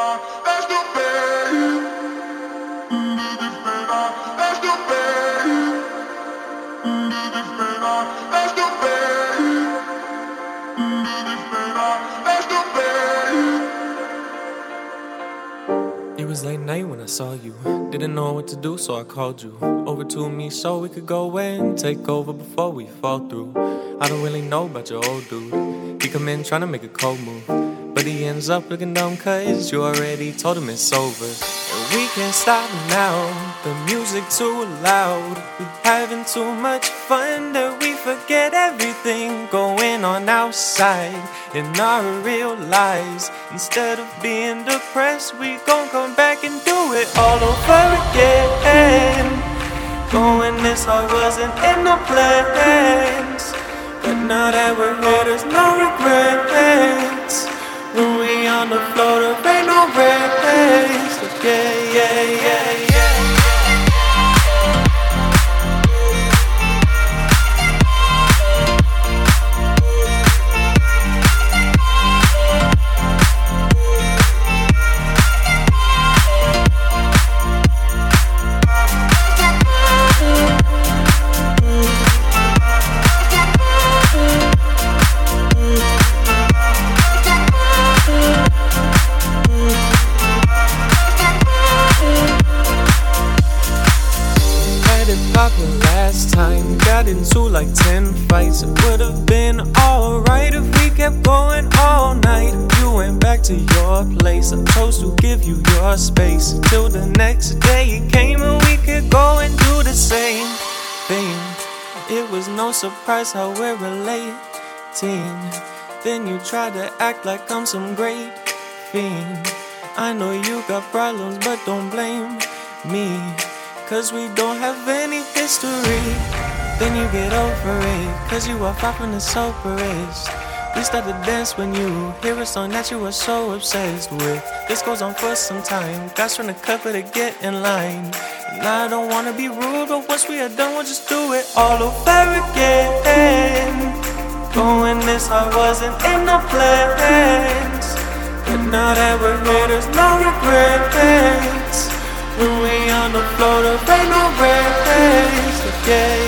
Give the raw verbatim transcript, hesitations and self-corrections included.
It was late night when I saw you. Didn't know what to do, so I called you over to me so we could go and take over before we fall through. I don't really know about your old dude. He come in trying to make a cold move, but he ends up looking dumb cause you already told him it's over. And we can't stop now, the music too loud. We having too much fun that we forget everything going on outside in our real lives. Instead of being depressed, we gon' come back and do it all over again. Going this hard wasn't in the plans, but now that we're here, there's no regrets. When we on the floor, there ain't no rest. Yeah, yeah, yeah, yeah. Last time, got into like ten fights. It would've been alright if we kept going all night. You went back to your place, I chose to give you your space. Till the next day came and we could go and do the same thing. It was no surprise how we're relating. Then you tried to act like I'm some great fiend. I know you got problems, but don't blame me, cause we don't have any history. Then you get over it, cause you are far from the soberest. We start to dance when you hear a song that you are so obsessed with. This goes on for some time, guys trying to cover to get in line. And I don't wanna be rude, but once we are done, we'll just do it all over again. Going this hard wasn't in the plans, but now that we're here, there's no regrets. When we on the floor, there ain't no rest. Yeah.